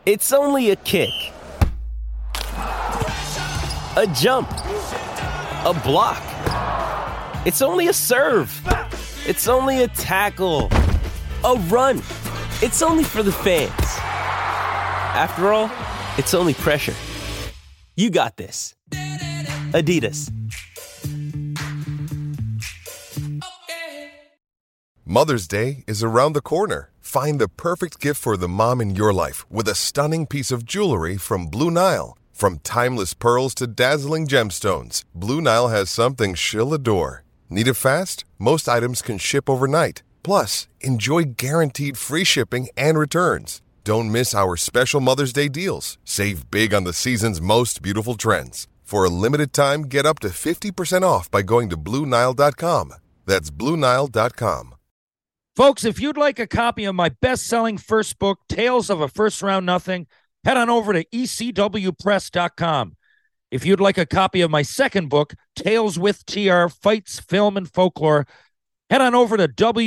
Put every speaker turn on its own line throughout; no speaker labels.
It's only a kick, a jump, a block. It's only a serve. It's only a tackle, a run. It's only for the fans. After all, it's only pressure. You got this. Adidas.
Mother's Day is around the corner. Find the perfect gift for the mom in your life with a stunning piece of jewelry from Blue Nile. From timeless pearls to dazzling gemstones, Blue Nile has something she'll adore. Need it fast? Most items can ship overnight. Plus, enjoy guaranteed free shipping and returns. Don't miss our special Mother's Day deals. Save big on the season's most beautiful trends. For a limited time, get up to 50% off by going to BlueNile.com. That's BlueNile.com.
Folks, if you'd like a copy of my best-selling first book, Tales of a First Round Nothing, head on over to ecwpress.com. If you'd like a copy of my second book, Tales with TR, Fights, Film, and Folklore, head on over to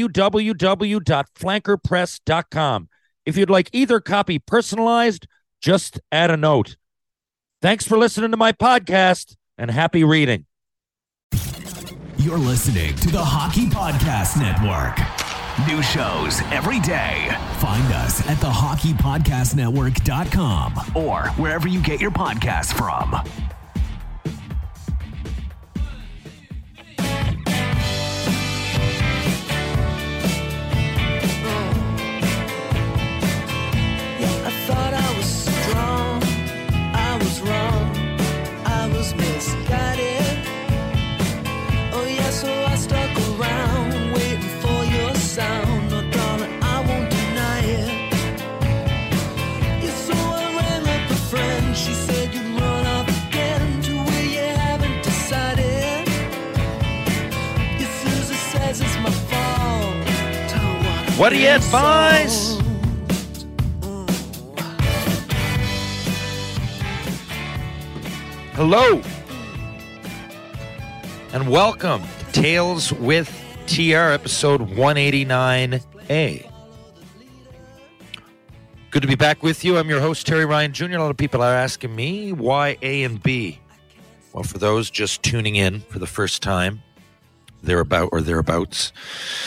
www.flankerpress.com. If you'd like either copy personalized, just add a note. Thanks for listening to my podcast, and happy reading.
You're listening to the Hockey Podcast Network. New shows every day. Find us at thehockeypodcastnetwork.com or wherever you get your podcasts from.
What do you advise? Hello, and welcome to Tales with TR, episode 189A. Good to be back with you. I'm your host, Terry Ryan Jr. A lot of people are asking me why A and B. Well, for those just tuning in for the first time, thereabouts,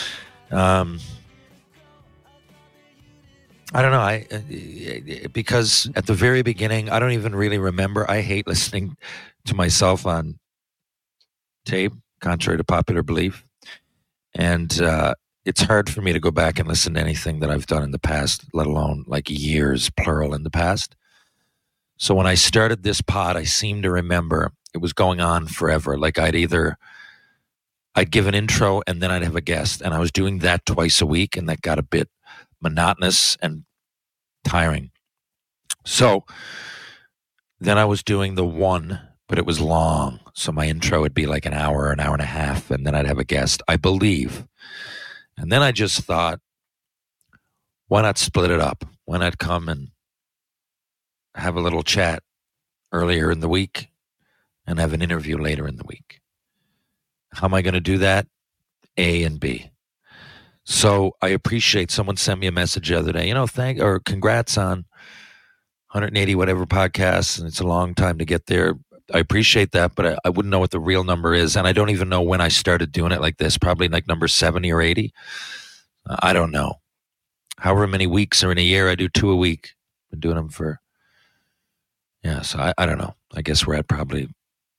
I don't know. Because at the very beginning, I don't even really remember. I hate listening to myself on tape, contrary to popular belief. And it's hard for me to go back and listen to anything that I've done in the past, let alone like years, plural, in the past. So when I started this pod, I seem to remember it was going on forever. Like I'd give an intro and then I'd have a guest. And I was doing that twice a week, and that got a bit monotonous and tiring. So then I was doing the one, but it was long. So my intro would be like an hour and a half, and then I'd have a guest, I believe. And then I just thought, why not split it up? Why not come and have a little chat earlier in the week and have an interview later in the week? How am I going to do that? A and B. So I appreciate someone sent me a message the other day, congrats on 180 whatever podcasts, and it's a long time to get there. I appreciate that, but I wouldn't know what the real number is, and I don't even know when I started doing it like this, probably like number 70 or 80. I don't know. However many weeks are in a year, I do 2 a week. Been doing them for, so I don't know. I guess we're at probably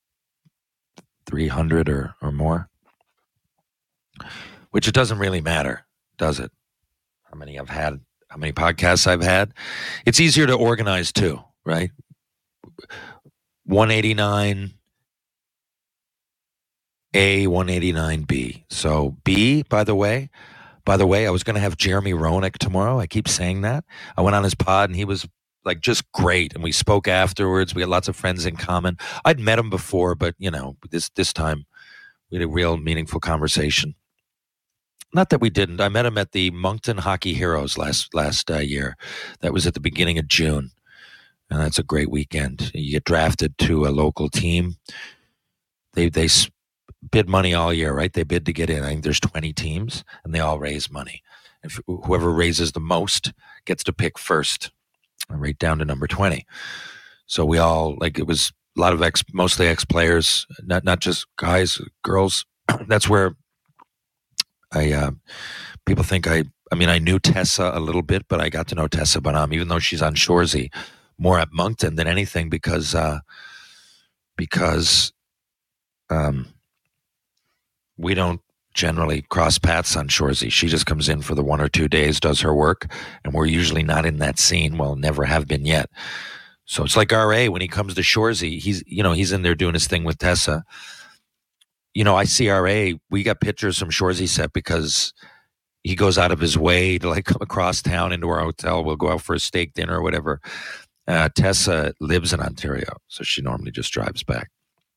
300 or more. Which it doesn't really matter, does it? How many podcasts I've had. It's easier to organize too, right? 189A, 189B. So B, by the way, I was going to have Jeremy Roenick tomorrow. I keep saying that. I went on his pod and he was like just great. And we spoke afterwards. We had lots of friends in common. I'd met him before, but this time we had a real meaningful conversation. Not that we didn't. I met him at the Moncton Hockey Heroes last year. That was at the beginning of June. And that's a great weekend. You get drafted to a local team. They bid money all year, right? They bid to get in. I think there's 20 teams, and they all raise money. If whoever raises the most gets to pick first. right down to number 20. So we all, like, it was a lot of mostly ex-players, not just guys, girls. That's where people think I knew Tessa a little bit, but I got to know Tessa Bonhomme, even though she's on Shoresy, more at Moncton than anything, because we don't generally cross paths on Shoresy. She just comes in for the 1 or 2 days, does her work, and we're usually not in that scene. Well, never have been yet. So it's like RA when he comes to Shoresy, he's in there doing his thing with Tessa. I see RA, we got pictures from Shoresy set because he goes out of his way to like come across town into our hotel. We'll go out for a steak dinner or whatever. Tessa lives in Ontario, so she normally just drives back.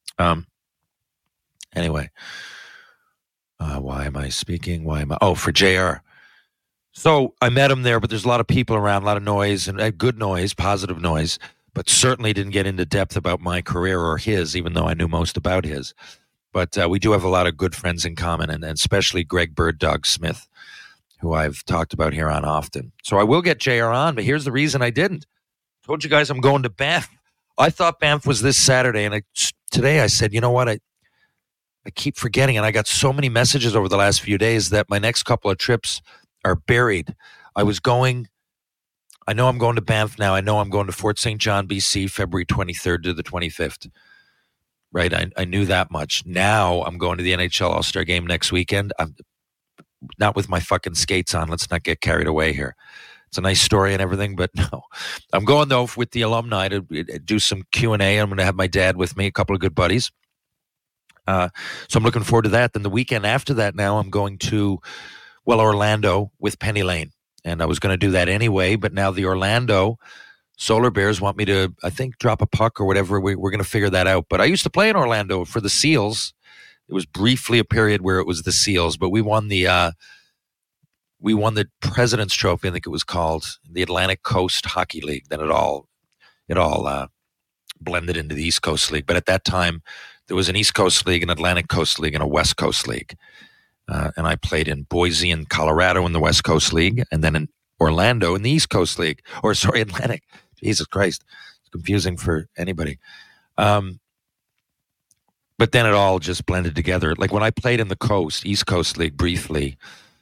Anyway, why am I speaking? For JR. So I met him there, but there's a lot of people around, a lot of noise, and good noise, positive noise, but certainly didn't get into depth about my career or his, even though I knew most about his. But we do have a lot of good friends in common, and especially Greg Bird Dog Smith, who I've talked about here on often. So I will get JR on, but here's the reason I didn't. Told you guys I'm going to Banff. I thought Banff was this Saturday, and today I said, you know what, I keep forgetting, and I got so many messages over the last few days that my next couple of trips are buried. I know I'm going to Banff now. I know I'm going to Fort St. John, BC, February 23rd to the 25th. Right, I knew that much. Now I'm going to the NHL All-Star Game next weekend. I'm not with my fucking skates on. Let's not get carried away here. It's a nice story and everything, but no. I'm going, though, with the alumni to do some Q&A. I'm going to have my dad with me, a couple of good buddies. So I'm looking forward to that. Then the weekend after that now, I'm going to, Orlando with Penny Lane. And I was going to do that anyway, but now the Orlando Solar Bears want me to, I think, drop a puck or whatever. We're going to figure that out. But I used to play in Orlando for the Seals. It was briefly a period where it was the Seals, but we won the President's Trophy, I think it was called, the Atlantic Coast Hockey League. Then it all blended into the East Coast League. But at that time, there was an East Coast League, an Atlantic Coast League, and a West Coast League. And I played in Boise and Colorado in the West Coast League, and then in Orlando in the East Coast League. Atlantic. Jesus Christ. It's confusing for anybody. But then it all just blended together. Like when I played in the East Coast League briefly,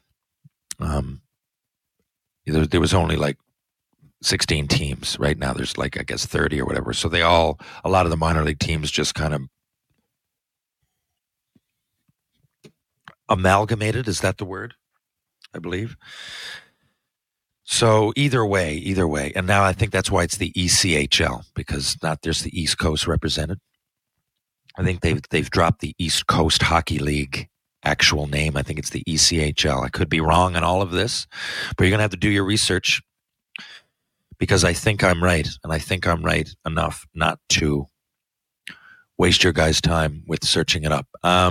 there was only like 16 teams. Right now there's like, I guess, 30 or whatever. So a lot of the minor league teams just kind of amalgamated. Is that the word? I believe. So either way. And now I think that's why it's the ECHL, because not there's the East Coast represented. I think they've dropped the East Coast Hockey League actual name. I think it's the ECHL. I could be wrong on all of this, but you're going to have to do your research, because I think I'm right, and I think I'm right enough not to waste your guys' time with searching it up.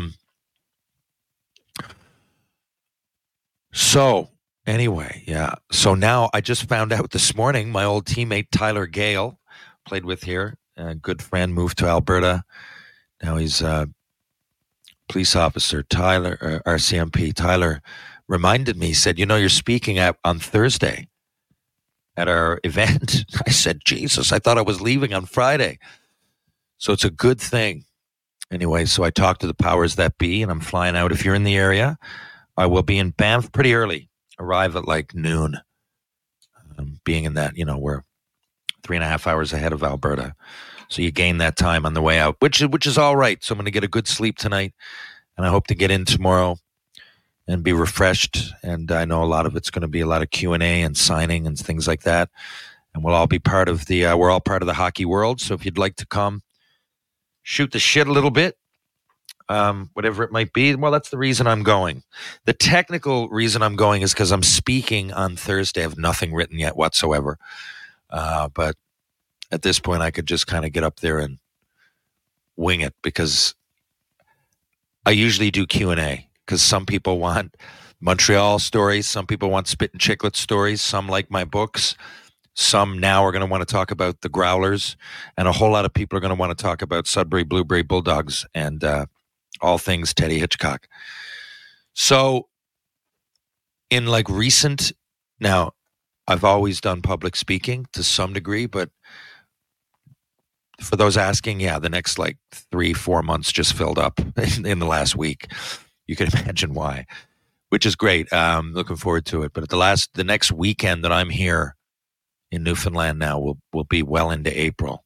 So anyway, yeah. So now I just found out this morning, my old teammate Tyler Gale, played with here, a good friend, moved to Alberta. Now he's a police officer. Tyler, RCMP. Tyler reminded me, he said, you're speaking on Thursday at our event. I said, Jesus, I thought I was leaving on Friday. So it's a good thing. Anyway, so I talked to the powers that be, and I'm flying out. If you're in the area, I will be in Banff pretty early. Arrive at like noon. Being in that, we're 3.5 hours ahead of Alberta. So you gain that time on the way out, which is all right. So I'm going to get a good sleep tonight, and I hope to get in tomorrow and be refreshed. And I know a lot of it's going to be a lot of Q&A and signing and things like that. And we'll all be part of we're all part of the hockey world. So if you'd like to come shoot the shit a little bit, whatever it might be, well, that's the reason I'm going. The technical reason I'm going is because I'm speaking on Thursday. I have nothing written yet whatsoever. But at this point, I could just kind of get up there and wing it, because I usually do Q&A, because some people want Montreal stories. Some people want Spit and Chiclet stories. Some like my books. Some now are going to want to talk about the Growlers, and a whole lot of people are going to want to talk about Sudbury Blueberry Bulldogs and all things Teddy Hitchcock. So in like recent, now I've always done public speaking to some degree, but for those asking, yeah, the next like 3-4 months just filled up in the last week. You can imagine why, which is great. Looking forward to it. But the next weekend that I'm here in Newfoundland now will be well into April,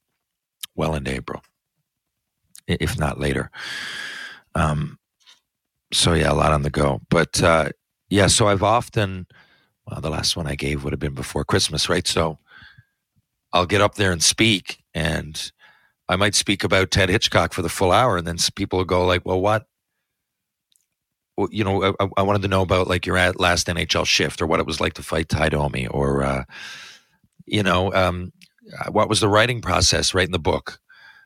if not later. So yeah, a lot on the go. But yeah, so I've often, well, the last one I gave would have been before Christmas, right? So I'll get up there and speak, and I might speak about Ted Hitchcock for the full hour, and then people will go like, well, what? Well, you know, I wanted to know about like your last NHL shift, or what it was like to fight Ty Domi, or, you know, what was the writing process right in the book?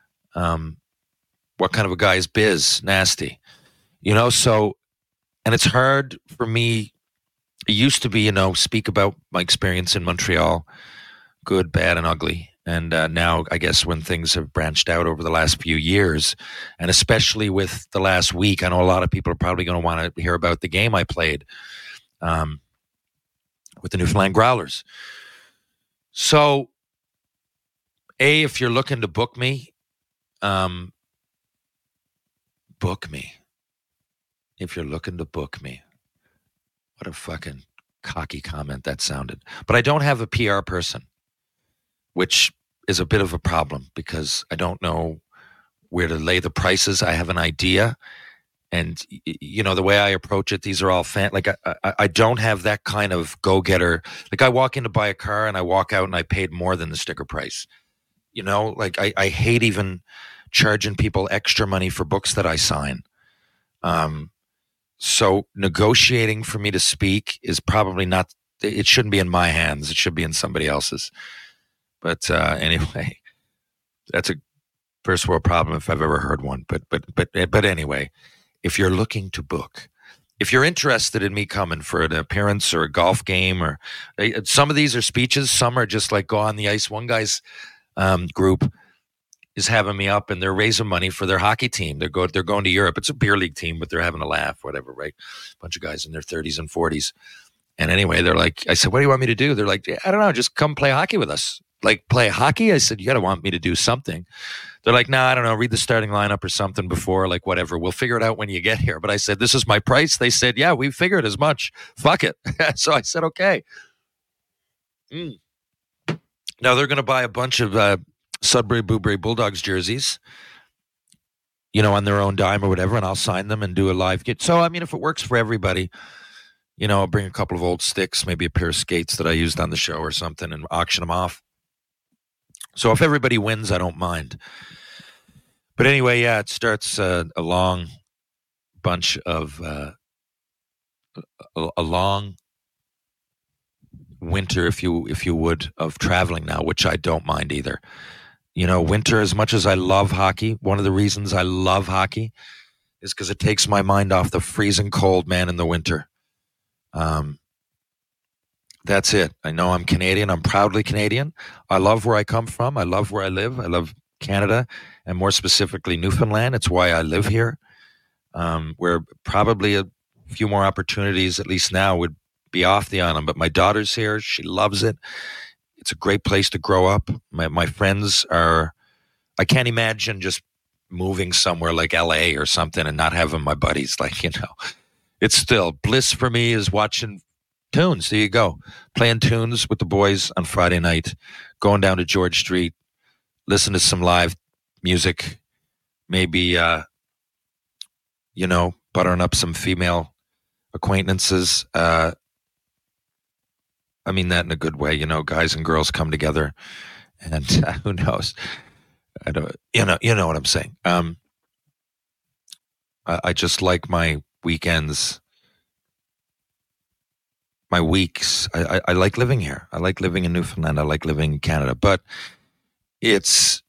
What kind of a guy is Biz? Nasty. You know, so, and it's hard for me. It used to be, you know, speak about my experience in Montreal, good, bad, and ugly. And now, I guess, when things have branched out over the last few years, and especially with the last week, I know a lot of people are probably going to want to hear about the game I played with the Newfoundland Growlers. So, if you're looking to book me, book me. If you're looking to book me. What a fucking cocky comment that sounded. But I don't have a PR person, which is a bit of a problem because I don't know where to lay the prices. I have an idea. And, you know, the way I approach it, these are all I don't have that kind of go-getter. Like, I walk in to buy a car and I walk out and I paid more than the sticker price. You know, like, I hate even charging people extra money for books that I sign. So negotiating for me to speak is probably not, it shouldn't be in my hands. It should be in somebody else's. But anyway, that's a first world problem if I've ever heard one. But anyway, if you're looking to book, if you're interested in me coming for an appearance or a golf game, or some of these are speeches, some are just like go on the ice. One guy's group is having me up, and they're raising money for their hockey team. They're going to Europe. It's a beer league team, but they're having a laugh, whatever, right? A bunch of guys in their 30s and 40s. And anyway, they're like, I said, what do you want me to do? They're like, I don't know, just come play hockey with us. Like, play hockey? I said, you got to want me to do something. They're like, I don't know, read the starting lineup or something before, like whatever. We'll figure it out when you get here. But I said, this is my price. They said, yeah, we figured as much. Fuck it. So I said, okay. Now they're going to buy a bunch of Sudbury Blueberry Bulldogs jerseys, you know, on their own dime or whatever, and I'll sign them and do a live kit. So, I mean, if it works for everybody, you know, I'll bring a couple of old sticks, maybe a pair of skates that I used on the show or something, and auction them off. So if everybody wins, I don't mind. But anyway, yeah, it starts a long bunch of a long winter, if you would, of traveling now, which I don't mind either. You know, winter, as much as I love hockey, one of the reasons I love hockey is because it takes my mind off the freezing cold, man, in the winter. That's it. I know I'm Canadian. I'm proudly Canadian. I love where I come from. I love where I live. I love Canada, and more specifically Newfoundland. It's why I live here, where probably a few more opportunities, at least now, would be off the island. But my daughter's here. She loves it. It's a great place to grow up. My friends are, I can't imagine just moving somewhere like LA or something and not having my buddies. Like, you know, it's still bliss for me is watching tunes. There you go. Playing tunes with the boys on Friday night, going down to George Street, listen to some live music, maybe, you know, buttering up some female acquaintances. I mean that in a good way, you know, guys and girls come together, and who knows? I don't, you know what I'm saying. I just like my weekends, my weeks. I like living here. I like living in Newfoundland. I like living in Canada, but it's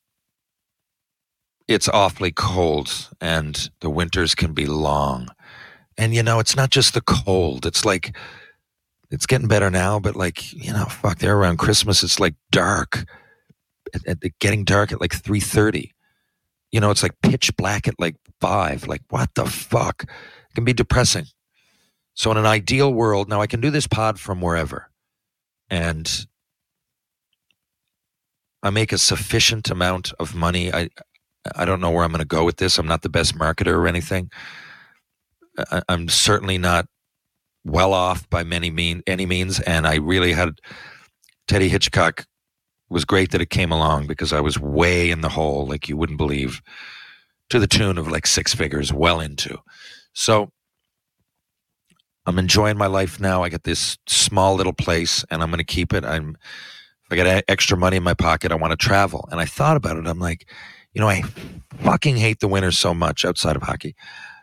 awfully cold, and the winters can be long. And, you know, it's not just the cold. It's like, it's getting better now, but like, you know, fuck, there around Christmas, it's like dark. Getting dark at like 3:30. You know, it's like pitch black at like 5. Like, what the fuck? It can be depressing. So in an ideal world, now I can do this pod from wherever. and I make a sufficient amount of money. I don't know where I'm going to go with this. I'm not the best marketer or anything. I'm certainly not well off by any means, and I really had Teddy Hitchcock. Was great that it came along because I was way in the hole, like you wouldn't believe, to the tune of like 6 figures, well into. So I'm enjoying my life now. I got this small little place, and I'm going to keep it. If I got extra money in my pocket, I want to travel. And I thought about it. I'm like, I fucking hate the winter so much outside of hockey.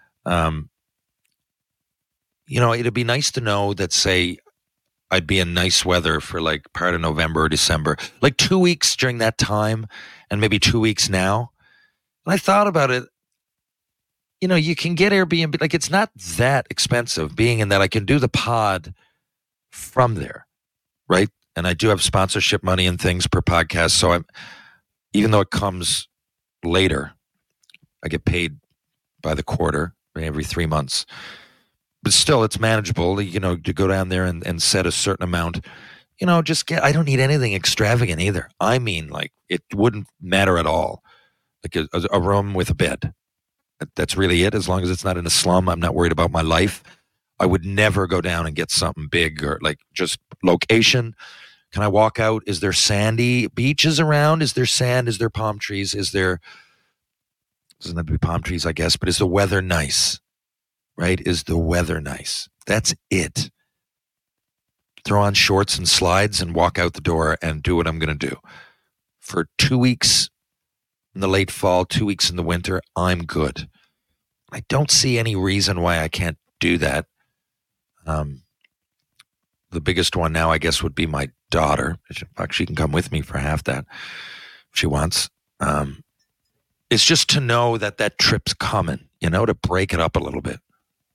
It'd be nice to know that, say, I'd be in nice weather for like part of November or December, like 2 weeks during that time and maybe 2 weeks now. And I thought about it. You can get Airbnb. Like, it's not that expensive being in that I can do the pod from there, right? And I do have sponsorship money and things per podcast. So even though it comes later, I get paid by the quarter every 3 months. But still, it's manageable, to go down there and set a certain amount. I don't need anything extravagant either. I mean, like, it wouldn't matter at all. Like a room with a bed. That's really it. As long as it's not in a slum, I'm not worried about my life. I would never go down and get something big or like just location. Can I walk out? Is there sandy beaches around? Is there sand? Is there palm trees? Doesn't have to be palm trees, I guess, but is the weather nice? Right? Is the weather nice? That's it. Throw on shorts and slides and walk out the door and do what I'm going to do. For 2 weeks in the late fall, 2 weeks in the winter, I'm good. I don't see any reason why I can't do that. The biggest one now, I guess, would be my daughter. She can come with me for half that if she wants. It's just to know that trip's coming, to break it up a little bit.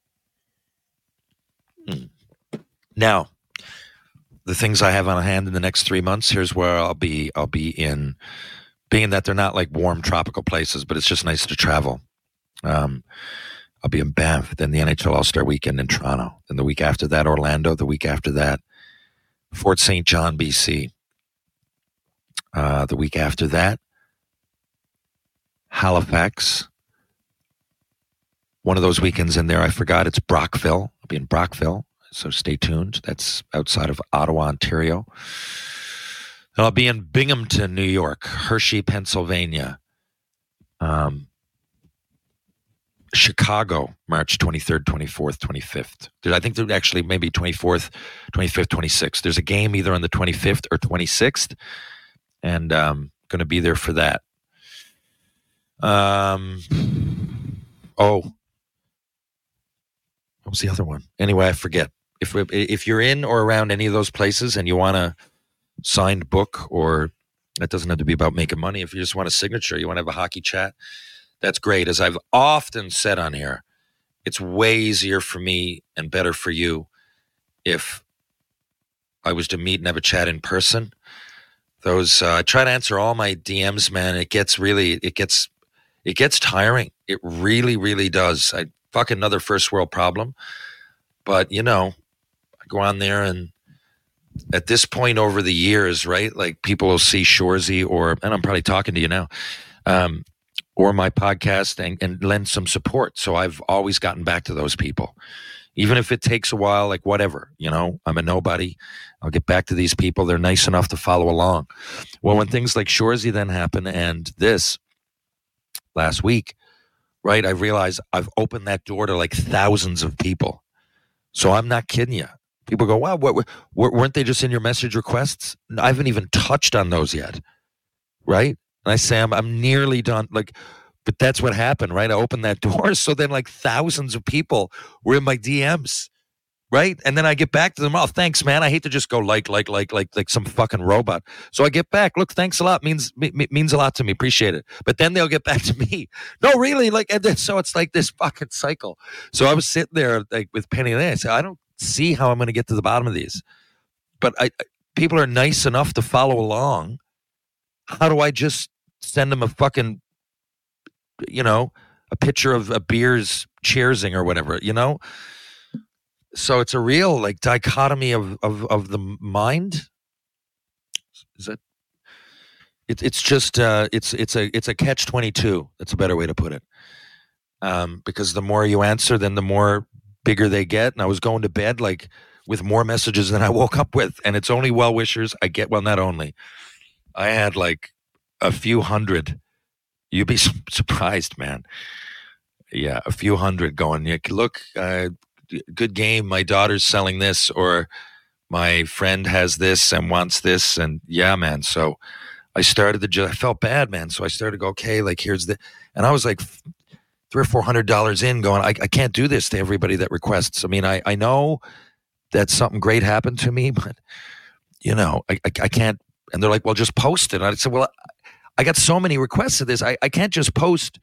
Now, the things I have on hand in the next 3 months, here's where I'll be in, being that they're not like warm tropical places, but it's just nice to travel. I'll be in Banff, then the NHL All-Star Weekend in Toronto, then the week after that, Orlando, the week after that, Fort St. John, BC. The week after that, Halifax. One of those weekends in there, I forgot, it's Brockville. I'll be in Brockville, so stay tuned. That's outside of Ottawa, Ontario. And I'll be in Binghamton, New York, Hershey, Pennsylvania, Chicago, March 23rd, 24th, 25th. I think there's actually maybe 24th, 25th, 26th. There's a game either on the 25th or 26th, and I'm going to be there for that. What was the other one? Anyway, I forget. If you're in or around any of those places and you want a signed book, or that doesn't have to be about making money. If you just want a signature, you want to have a hockey chat, that's great. As I've often said on here, it's way easier for me and better for you if I was to meet and have a chat in person. I try to answer all my DMs, man. It gets tiring. It really, really does. Fuck another first world problem. But, I go on there, and at this point over the years, right, like people will see Shoresy and I'm probably talking to you now, or my podcast and lend some support. So I've always gotten back to those people. Even if it takes a while, like whatever, I'm a nobody. I'll get back to these people. They're nice enough to follow along. Well, when things like Shoresy then happen and this last week, right, I realized I've opened that door to like thousands of people. So I'm not kidding you. People go, wow, weren't they just in your message requests? I haven't even touched on those yet, right? And I say, I'm nearly done. Like, but that's what happened, right? I opened that door. So then like thousands of people were in my DMs, right? And then I get back to them. Oh, thanks, man. I hate to just go like some fucking robot. So I get back. Look, thanks a lot. Means a lot to me. Appreciate it. But then they'll get back to me. No, really? And then, so it's like this fucking cycle. So I was sitting there like with Penny and I said, I don't see how I'm going to get to the bottom of these. But people are nice enough to follow along. How do I just send them a fucking, a picture of a beer's cheersing or whatever, So it's a real like dichotomy of the mind, Is it? It's just it's a catch-22. That's a better way to put it. Because the more you answer, then the more bigger they get. And I was going to bed like with more messages than I woke up with, and it's only well wishers. I get, well, not only. I had like a few hundred. You'd be surprised, man. Yeah, a few hundred going, look, good game. My daughter's selling this, or my friend has this and wants this. And yeah, man. So I started I felt bad, man. So I started to go, okay, like here's and I was like $300 or $400 in going, I can't do this to everybody that requests. I mean, I know that something great happened to me, but I can't. And they're like, well, just post it. And I said, well, I got so many requests of this. I can't just post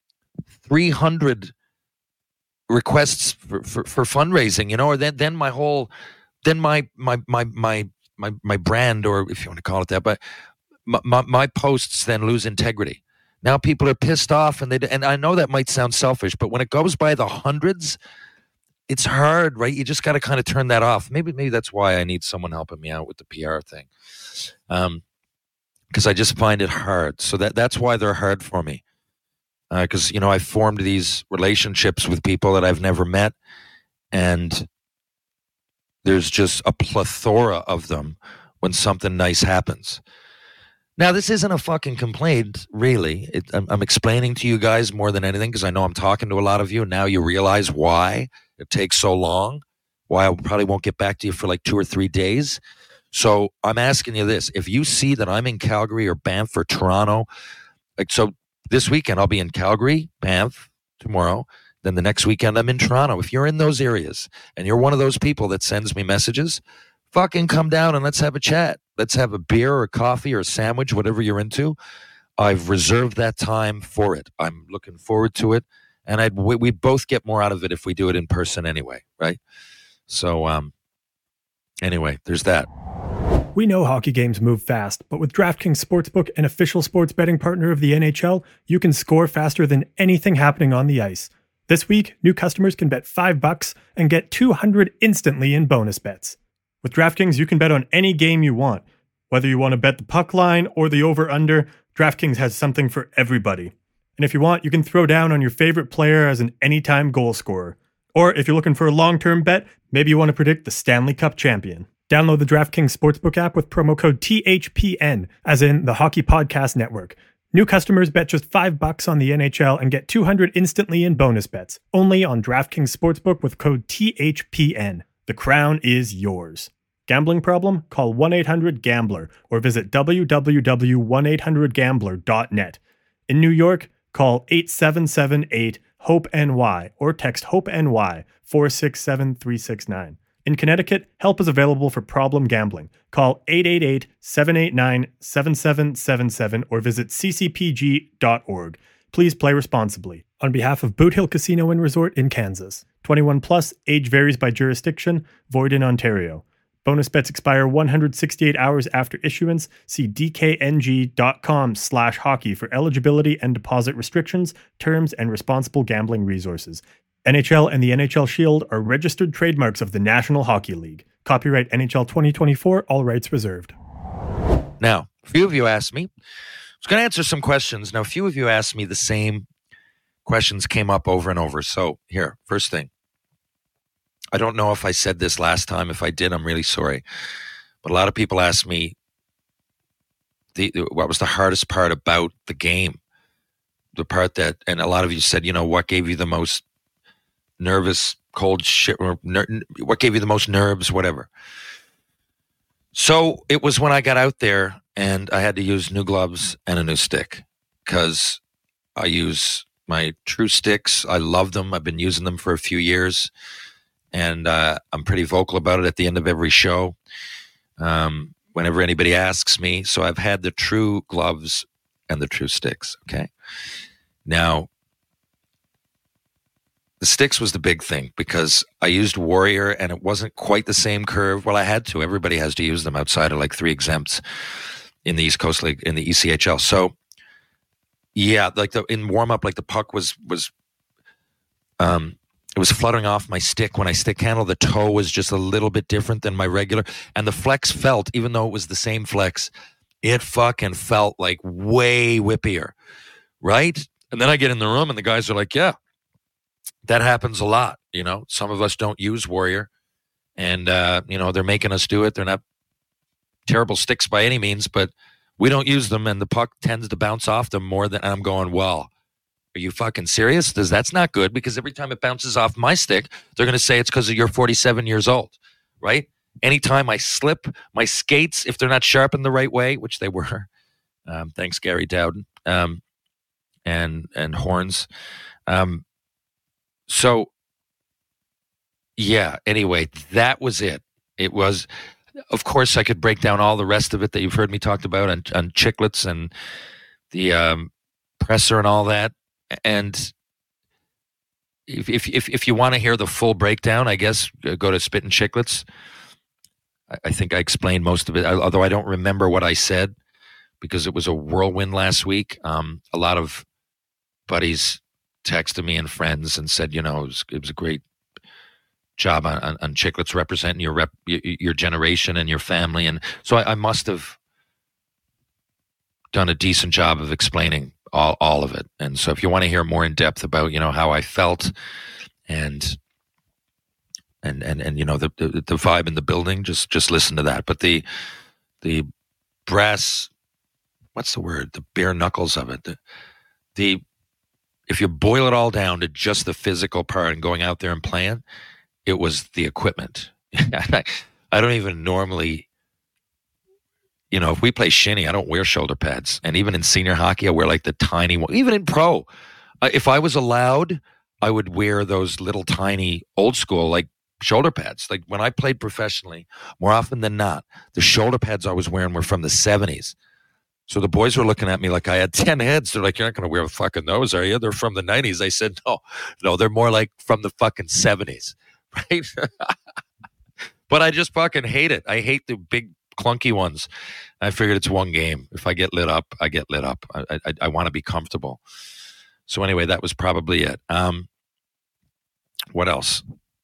300 requests for fundraising, or then my whole, then my brand, or if you want to call it that, but my posts then lose integrity. Now people are pissed off, and I know that might sound selfish, but when it goes by the hundreds, it's hard, right? You just got to kind of turn that off. Maybe that's why I need someone helping me out with the PR thing. Because I just find it hard. So that's why they're hard for me. Because, I've formed these relationships with people that I've never met, and there's just a plethora of them when something nice happens. Now, this isn't a fucking complaint, really. I'm explaining to you guys more than anything, because I know I'm talking to a lot of you, and now you realize why it takes so long, why I probably won't get back to you for like 2 or 3 days. So I'm asking you this. If you see that I'm in Calgary or Banff or Toronto, so this weekend I'll be in Calgary, Banff tomorrow. Then the next weekend I'm in Toronto. If you're in those areas and you're one of those people that sends me messages, fucking come down and let's have a chat. Let's have a beer or coffee or a sandwich, whatever you're into. I've reserved that time for it. I'm looking forward to it. And we both get more out of it if we do it in person anyway, right? So anyway, there's that.
We know hockey games move fast, but with DraftKings Sportsbook, an official sports betting partner of the NHL, you can score faster than anything happening on the ice. This week, new customers can bet $5 and get $200 instantly in bonus bets. With DraftKings, you can bet on any game you want. Whether you want to bet the puck line or the over-under, DraftKings has something for everybody. And if you want, you can throw down on your favorite player as an anytime goal scorer. Or if you're looking for a long-term bet, maybe you want to predict the Stanley Cup champion. Download the DraftKings Sportsbook app with promo code THPN, as in the Hockey Podcast Network. New customers bet just $5 on the NHL and get $200 instantly in bonus bets. Only on DraftKings Sportsbook with code THPN. The crown is yours. Gambling problem? Call 1-800-GAMBLER or visit www.1800gambler.net. In New York, call 8778-HOPE-NY or text HOPE-NY 467-369. In Connecticut, help is available for problem gambling. Call 888-789-7777 or visit ccpg.org. Please play responsibly. On behalf of Boot Hill Casino and Resort in Kansas. 21 plus, age varies by jurisdiction, void in Ontario. Bonus bets expire 168 hours after issuance. See dkng.com/hockey for eligibility and deposit restrictions, terms, and responsible gambling resources. NHL and the NHL Shield are registered trademarks of the National Hockey League. Copyright NHL 2024, all rights reserved.
Now, a few of you asked me, I was going to answer some questions. Now, a few of you asked me the same questions came up over and over. So here, first thing. I don't know if I said this last time. If I did, I'm really sorry. But a lot of people asked me what was the hardest part about the game? The part that, and a lot of you said, what gave you the most nervous, cold shit, or what gave you the most nerves, whatever. So it was when I got out there and I had to use new gloves and a new stick, because I use my True Sticks. I love them. I've been using them for a few years, and I'm pretty vocal about it at the end of every show whenever anybody asks me. So I've had the True gloves and the True Sticks, okay? Now, the sticks was the big thing because I used Warrior and it wasn't quite the same curve. Well, I had to. Everybody has to use them outside of like 3 exempts in the East Coast League, in the ECHL. So, yeah, like in warm-up, like the puck was it was fluttering off my stick when I stick handle. The toe was just a little bit different than my regular. And the flex felt, even though it was the same flex, It fucking felt like way whippier, right? And then I get in the room and the guys are like, yeah, that happens a lot. You know, some of us don't use Warrior and, you know, they're making us do it. They're not terrible sticks by any means, but we don't use them and the puck tends to bounce off them more than I'm going, well, are you fucking serious? That's not good because every time it bounces off my stick, they're going to say it's because you're 47 years old, right? Anytime I slip my skates, if they're not sharpened the right way, which they were, thanks Gary Dowden, and Horns. So, yeah, anyway, that was it. It was, of course, I could break down all the rest of it that you've heard me talk about on Chiclets and the presser and all that. And if you want to hear the full breakdown, I guess go to Spittin' Chiclets. I think I explained most of it, although I don't remember what I said because it was a whirlwind last week. A lot of buddies texted me and friends and said, you know, it was a great job on Chiclets representing your generation and your family. And so I must have done a decent job of explaining all of it. And so if you want to hear more in depth about, you know, how I felt and you know, the vibe in the building, just listen to that. But the brass, what's the word? The bare knuckles of it. The if you boil it all down to just the physical part and going out there and playing, it was the equipment. I don't even normally, you know, if we play shinny, I don't wear shoulder pads. And even in senior hockey, I wear like the tiny one. Even in pro, if I was allowed, I would wear those little tiny old school, like shoulder pads. Like when I played professionally, more often than not, the shoulder pads I was wearing were from the 70s. So the boys were looking at me like I had 10 heads. They're like, you're not going to wear fucking those, are you? They're from the 90s. I said, no, they're more like from the fucking 70s, right? But I just fucking hate it. I hate the big clunky ones. I figured it's one game. If I get lit up, I get lit up. I want to be comfortable. So anyway, that was probably it. What else?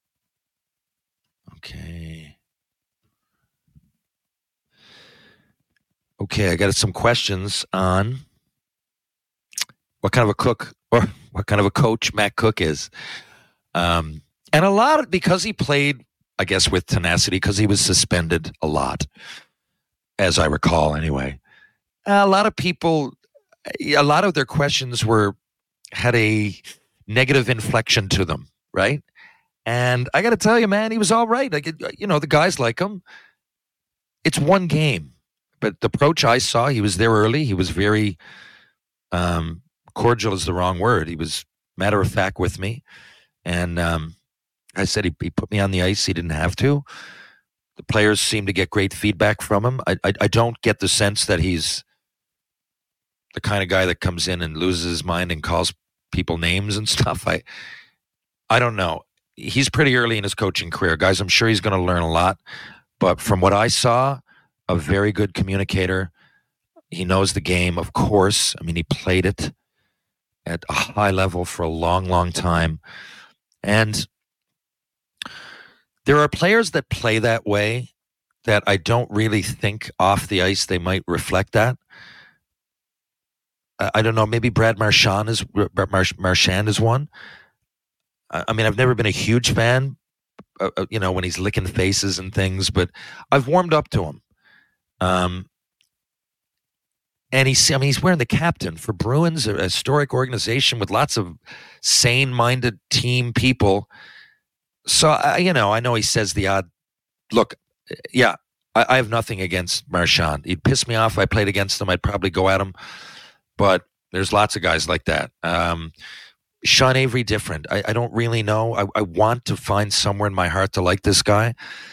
Okay, I got some questions on what kind of a cook or what kind of a coach Matt Cook is. And a lot, because he played, I guess, with tenacity, because he was suspended a lot, as I recall anyway. A lot of people, a lot of their questions had a negative inflection to them, right? And I got to tell you, man, he was all right. Like, you know, the guys like him. It's one game. But the approach I saw, he was there early. He was very cordial is the wrong word. He was matter of fact with me. And I said he put me on the ice. He didn't have to. The players seem to get great feedback from him. I don't get the sense that he's the kind of guy that comes in and loses his mind and calls people names and stuff. I don't know. He's pretty early in his coaching career. Guys, I'm sure he's going to learn a lot. But from what I saw, a very good communicator. He knows the game, of course. I mean, he played it at a high level for a long, long time. And there are players that play that way that I don't really think off the ice they might reflect that. I don't know, maybe Brad Marchand is one. I mean, I've never been a huge fan, you know, when he's licking faces and things, but I've warmed up to him. And he's wearing the captain for Bruins, a historic organization with lots of sane-minded team people. So, you know, I know he says the odd, look, yeah, I have nothing against Marchand. He'd piss me off if I played against him. I'd probably go at him. But there's lots of guys like that. Sean Avery, different. I don't really know. I want to find somewhere in my heart to like this guy.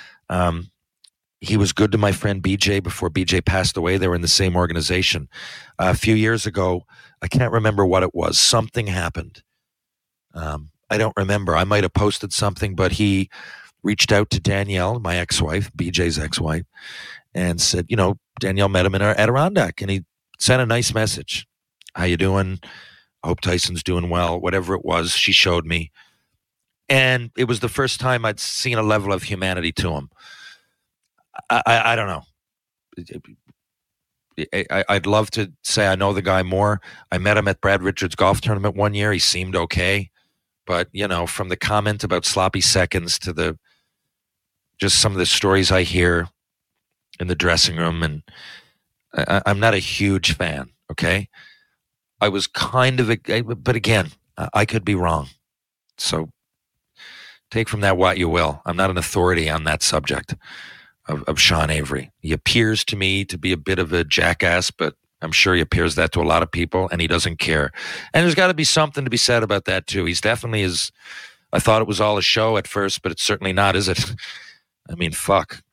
He was good to my friend BJ before BJ passed away. They were in the same organization. A few years ago, I can't remember what it was. Something happened. I don't remember. I might have posted something, but he reached out to Danielle, my ex-wife, BJ's ex-wife, and said, you know, Danielle met him in our Adirondack, and he sent a nice message. How you doing? I hope Tyson's doing well. Whatever it was, she showed me. And it was the first time I'd seen a level of humanity to him. I don't know. I'd love to say I know the guy more. I met him at Brad Richards' golf tournament one year. He seemed okay. But, from the comment about sloppy seconds to just some of the stories I hear in the dressing room, and I'm not a huge fan, okay? I was but again, I could be wrong. So take from that what you will. I'm not an authority on that subject of Sean Avery. He appears to me to be a bit of a jackass, but I'm sure he appears that to a lot of people, and he doesn't care. And there's got to be something to be said about that, too. He's definitely I thought it was all a show at first, but it's certainly not, is it? I mean, fuck.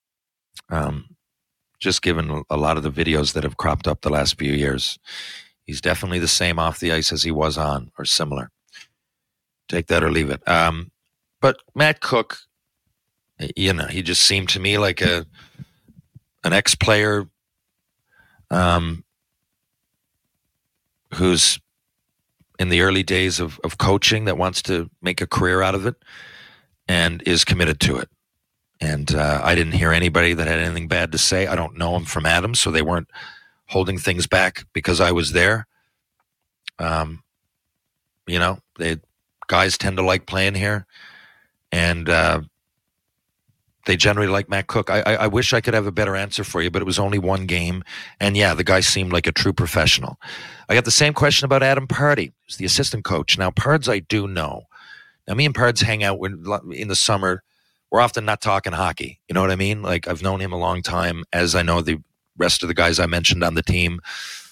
Just given a lot of the videos that have cropped up the last few years, he's definitely the same off the ice as he was on, or similar. Take that or leave it. But Matt Cook, he just seemed to me like an ex-player who's in the early days of coaching that wants to make a career out of it and is committed to it. And I didn't hear anybody that had anything bad to say. I don't know him from Adam, so they weren't holding things back because I was there. Guys tend to like playing here, and they generally like Matt Cook. I wish I could have a better answer for you, but it was only one game. And yeah, the guy seemed like a true professional. I got the same question about Adam Pardy, who's the assistant coach. Now, Pards I do know. Now, me and Pards hang out in the summer. We're often not talking hockey. You know what I mean? Like, I've known him a long time, as I know the rest of the guys I mentioned on the team.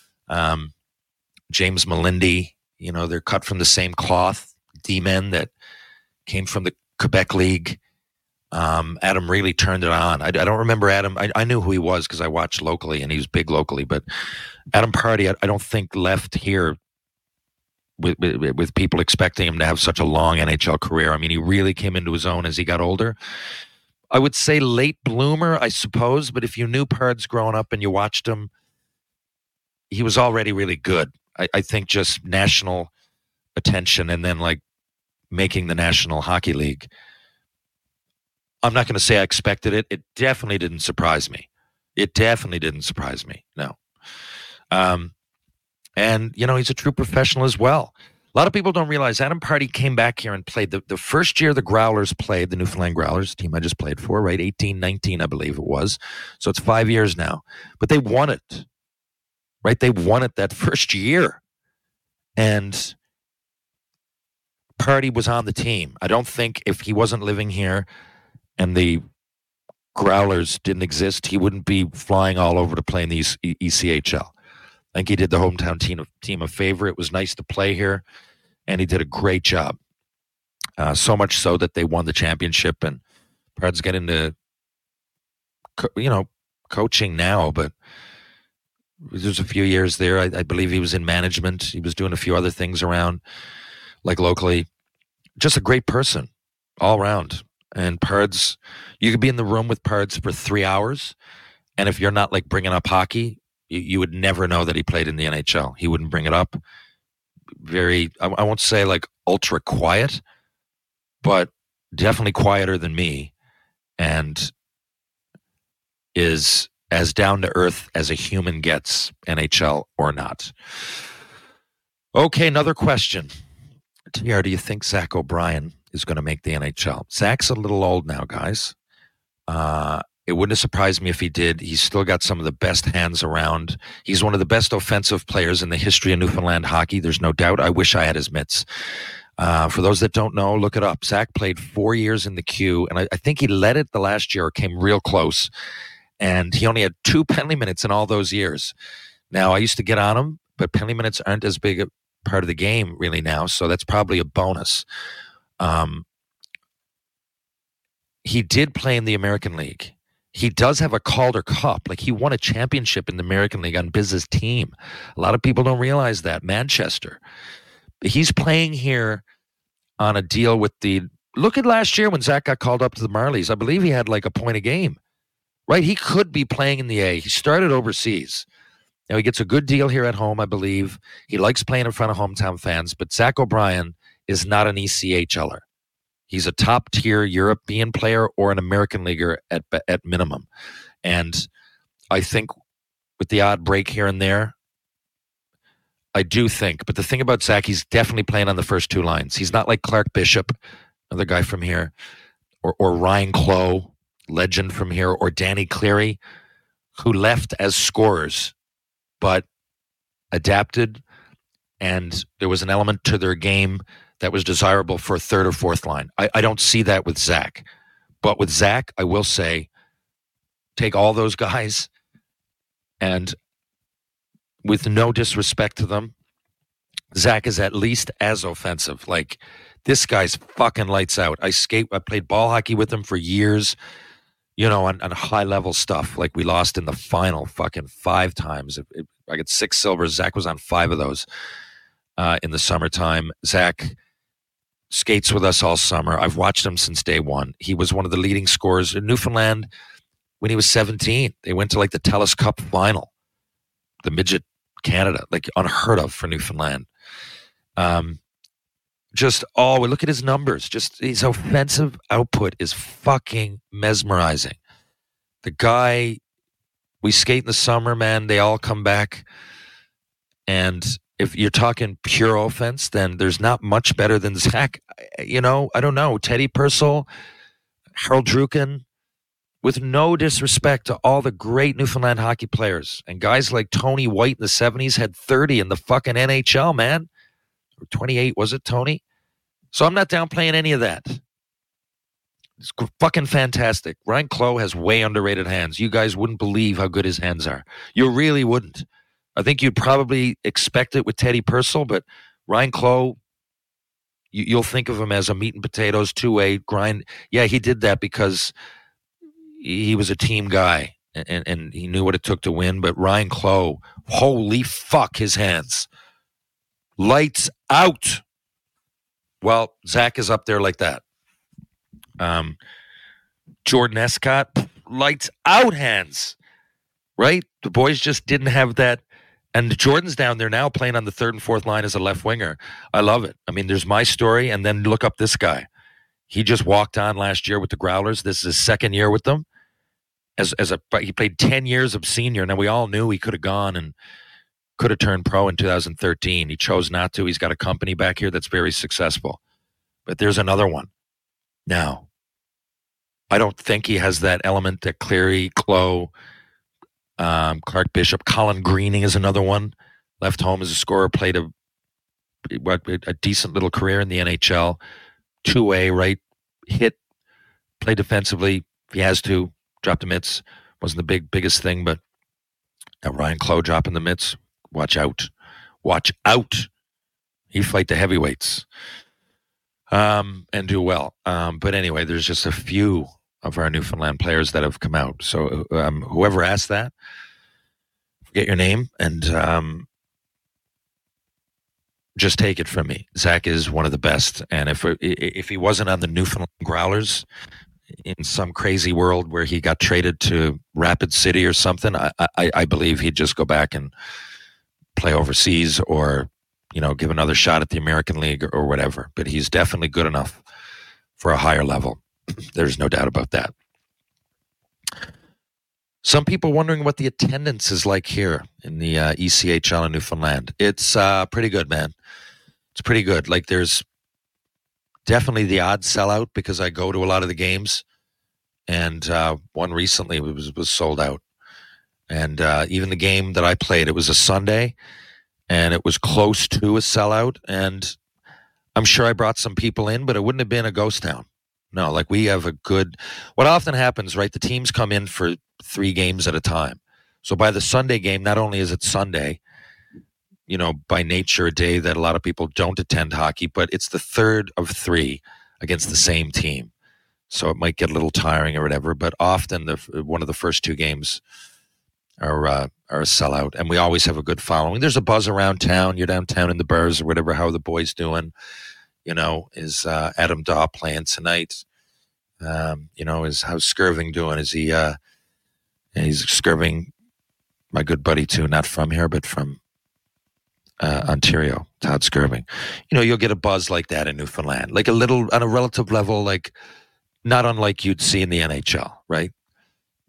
James Melindy, they're cut from the same cloth. D-men that came from the Quebec League. Adam really turned it on. I don't remember Adam. I knew who he was because I watched locally, and he was big locally. But Adam Pardy, I don't think left here with people expecting him to have such a long NHL career. I mean, he really came into his own as he got older. I would say late bloomer, I suppose. But if you knew Pards growing up and you watched him, he was already really good. I think just national attention and then like making the National Hockey League. I'm not going to say I expected it. It definitely didn't surprise me. No. And, he's a true professional as well. A lot of people don't realize Adam Pardy came back here and played. The first year the Growlers played, the Newfoundland Growlers, team I just played for, right? 18-19, I believe it was. So it's 5 years now. But they won it, right? They won it that first year. And Pardy was on the team. I don't think if he wasn't living here and the Growlers didn't exist, he wouldn't be flying all over to play in the ECHL. I think he did the hometown team a favor. It was nice to play here, and he did a great job. So much so that they won the championship, and Pards get into, coaching now, but there's a few years there. I believe he was in management. He was doing a few other things around, like locally. Just a great person all around. And Pards, you could be in the room with Pards for 3 hours, and if you're not like bringing up hockey, you would never know that he played in the NHL. He wouldn't bring it up. Very, I won't say like ultra quiet, but definitely quieter than me, and is as down to earth as a human gets, NHL or not. Okay, another question. TR, do you think Zach O'Brien is going to make the NHL? Zach's a little old now, guys. It wouldn't have surprised me if he did. He's still got some of the best hands around. He's one of the best offensive players in the history of Newfoundland hockey. There's no doubt. I wish I had his mitts. For those that don't know, look it up. Zach played 4 years in the queue, and I think he led it the last year, or came real close. And he only had 2 penalty minutes in all those years. Now, I used to get on him, but penalty minutes aren't as big a part of the game really now, so that's probably a bonus. He did play in the American League. He does have a Calder Cup. Like, he won a championship in the American League on Biz's team. A lot of people don't realize that. Manchester. He's playing here on a deal with the... Look at last year when Zach got called up to the Marlies. I believe he had like a point a game. Right? He could be playing in the A. He started overseas. Now, he gets a good deal here at home, I believe. He likes playing in front of hometown fans. But Zach O'Brien is not an ECHLer. He's a top-tier European player or an American leaguer at minimum. And I think with the odd break here and there. I do think. But the thing about Zach, he's definitely playing on the first two lines. He's not like Clark Bishop, another guy from here, or Ryan Clough, legend from here, or Danny Cleary, who left as scorers, but adapted, and there was an element to their game that was desirable for a third or fourth line. I don't see that with Zach. But with Zach, I will say, take all those guys, and with no disrespect to them, Zach is at least as offensive. Like, this guy's fucking lights out. I played ball hockey with him for years, on high-level stuff. Like, we lost in the final fucking 5 times. I got 6 silvers. Zach was on 5 of those in the summertime. Zach skates with us all summer. I've watched him since day one. He was one of the leading scorers in Newfoundland when he was 17. They went to, like, the TELUS Cup final, the midget Canada, like, unheard of for Newfoundland. Look at his numbers. Just his offensive output is fucking mesmerizing. The guy, we skate in the summer, man, they all come back. And if you're talking pure offense, then there's not much better than Zach. I don't know. Teddy Purcell, Harold Druken, with no disrespect to all the great Newfoundland hockey players. And guys like Tony White in the 70s had 30 in the fucking NHL, man. Or 28, was it, Tony? So I'm not downplaying any of that. It's fucking fantastic. Ryan Clough has way underrated hands. You guys wouldn't believe how good his hands are. You really wouldn't. I think you'd probably expect it with Teddy Purcell, but Ryan Clough, you'll think of him as a meat and potatoes, two-way grind. Yeah, he did that because he was a team guy and he knew what it took to win. But Ryan Clough, holy fuck, his hands. Lights out. Well, Zach is up there like that. Jordan Escott, lights out hands. Right? The boys just didn't have that. And Jordan's down there now playing on the third and fourth line as a left winger. I love it. I mean, there's my story, and then look up this guy. He just walked on last year with the Growlers. This is his second year with them. He played 10 years of senior. Now, we all knew he could have gone and could have turned pro in 2013. He chose not to. He's got a company back here that's very successful. But there's another one. Now, I don't think he has that element that Cleary, Clough, Clark Bishop, Colin Greening is another one. Left home as a scorer, played a decent little career in the NHL. Two-way, right? Hit, play defensively if he has to. Drop the mitts. Wasn't the biggest thing, but Ryan Clough dropping the mitts. Watch out. Watch out. He fight the heavyweights and do well. But anyway, there's just a few of our Newfoundland players that have come out. So whoever asked that, forget your name and just take it from me. Zach is one of the best. And if he wasn't on the Newfoundland Growlers in some crazy world where he got traded to Rapid City or something, I believe he'd just go back and play overseas or, give another shot at the American League or whatever. But he's definitely good enough for a higher level. There's no doubt about that. Some people wondering what the attendance is like here in the ECHL in Newfoundland. It's pretty good, man. It's pretty good. Like, there's definitely the odd sellout because I go to a lot of the games. And one recently was sold out. And even the game that I played, it was a Sunday, and it was close to a sellout. And I'm sure I brought some people in, but it wouldn't have been a ghost town. No, like we have what often happens, right? The teams come in for 3 games at a time. So by the Sunday game, not only is it Sunday, by nature, a day that a lot of people don't attend hockey, but it's the third of 3 against the same team. So it might get a little tiring or whatever, but often one of the first 2 games are a sellout, and we always have a good following. There's a buzz around town. You're downtown in the bars or whatever. How are the boys doing? Is Adam Daw playing tonight? How's Skirving doing? Is he? He's Skirving, my good buddy too, not from here, but from Ontario. Todd Skirving. You'll get a buzz like that in Newfoundland, like a little on a relative level, like not unlike you'd see in the NHL, right?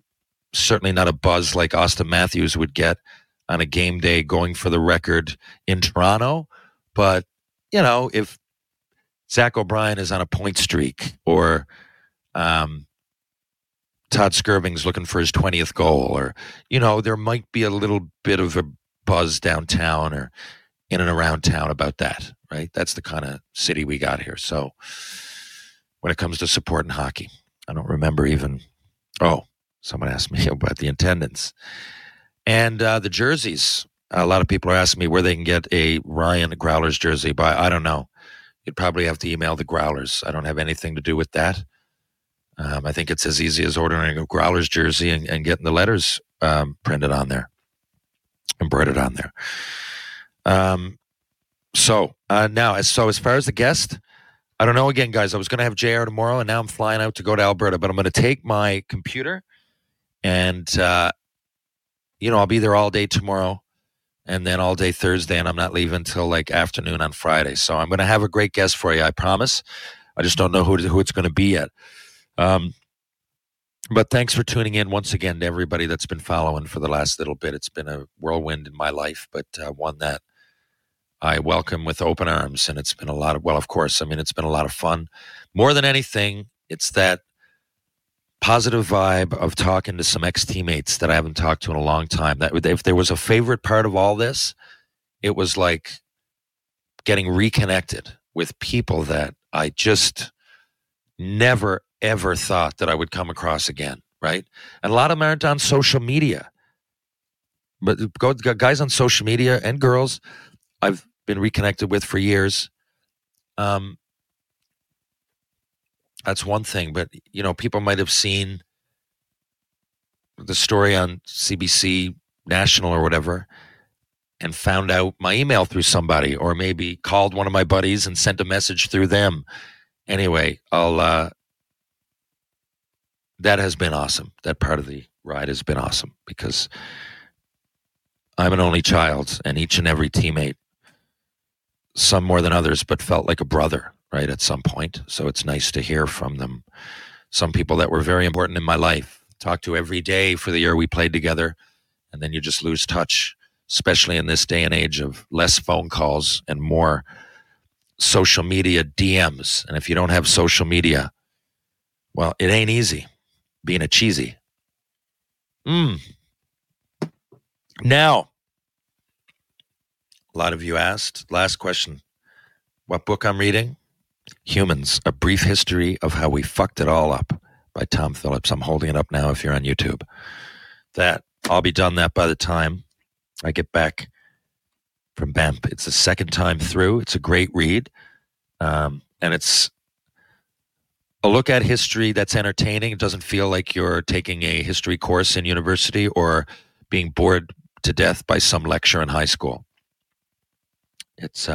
certainly not a buzz like Austin Matthews would get on a game day going for the record in Toronto. But, you know, if Zach O'Brien is on a point streak or Todd Skirving's looking for his 20th goal, or, you know, there might be a little bit of a buzz downtown or in and around town about that, right? That's the kind of city we got here. So when it comes to supporting hockey, I don't remember even, someone asked me about the attendance. And the jerseys. A lot of people are asking me where they can get a Ryan Growlers jersey, but I don't know. You'd probably have to email the Growlers. I don't have anything to do with that. I think it's as easy as ordering a Growlers jersey and getting the letters printed on there, embroidered on there. So as far as the guest, I don't know. Again, guys, I was going to have JR tomorrow, and now I'm flying out to go to Alberta, but I'm going to take my computer and, I'll be there all day tomorrow and then all day Thursday, and I'm not leaving until like afternoon on Friday. So I'm going to have a great guest for you, I promise. I just don't know who it's going to be yet. But thanks for tuning in once again to everybody that's been following for the last little bit. It's been a whirlwind in my life, but one that I welcome with open arms. And it's been it's been a lot of fun. More than anything, it's that positive vibe of talking to some ex-teammates that I haven't talked to in a long time. That if there was a favorite part of all this, it was like getting reconnected with people that I just never, ever thought that I would come across again, right? And a lot of them aren't on social media. But guys on social media and girls I've been reconnected with for years. That's one thing. But, people might have seen the story on CBC National or whatever and found out my email through somebody, or maybe called one of my buddies and sent a message through them. Anyway, that has been awesome. That part of the ride has been awesome because I'm an only child, and each and every teammate, some more than others, but felt like a brother, right, at some point. So it's nice to hear from them. Some people that were very important in my life, talked to every day for the year we played together, and then you just lose touch, especially in this day and age of less phone calls and more social media DMs. And if you don't have social media, well, it ain't easy being a cheesy. Now, a lot of you asked, last question, what book I'm reading? Humans, A Brief History of How We Fucked It All Up by Tom Phillips. I'm holding it up now if you're on YouTube. I'll be done that by the time I get back from Banff. It's the second time through. It's a great read. And it's a look at history that's entertaining. It doesn't feel like you're taking a history course in university or being bored to death by some lecture in high school. It's,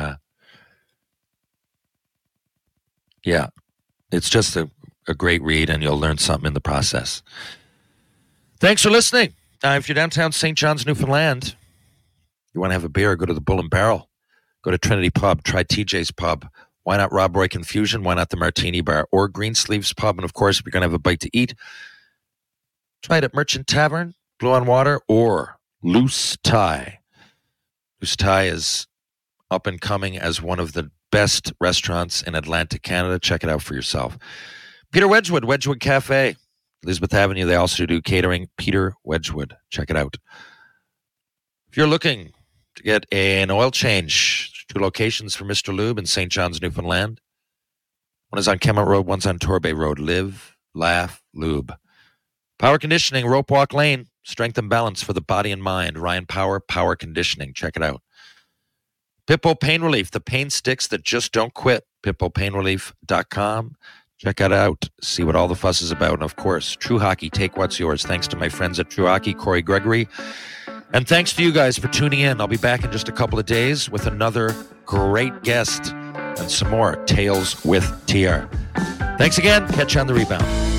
it's just a great read, and you'll learn something in the process. Thanks for listening. If you're downtown St. John's, Newfoundland, you want to have a beer, go to the Bull and Barrel. Go to Trinity Pub, try TJ's Pub. Why not Rob Roy Confusion? Why not the Martini Bar or Greensleeves Pub? And of course, if you're going to have a bite to eat, try it at Merchant Tavern, Blue on Water, or Loose Tie. Loose Tie is up and coming as one of the best restaurants in Atlantic Canada. Check it out for yourself. Peter Wedgwood, Wedgwood Cafe, Elizabeth Avenue. They also do catering. Peter Wedgwood. Check it out. If you're looking to get an oil change, 2 locations for Mr. Lube in St. John's, Newfoundland. One is on Kemmett Road, one's on Torbay Road. Live, laugh, lube. Power Conditioning, Rope Walk Lane. Strength and balance for the body and mind. Ryan Power, Power Conditioning. Check it out. Pitbull Pain Relief, the pain sticks that just don't quit. PitbullPainRelief.com. Check it out. See what all the fuss is about. And of course, True Hockey, take what's yours. Thanks to my friends at True Hockey, Corey Gregory. And thanks to you guys for tuning in. I'll be back in just a couple of days with another great guest and some more Tales with TR. Thanks again. Catch you on the rebound.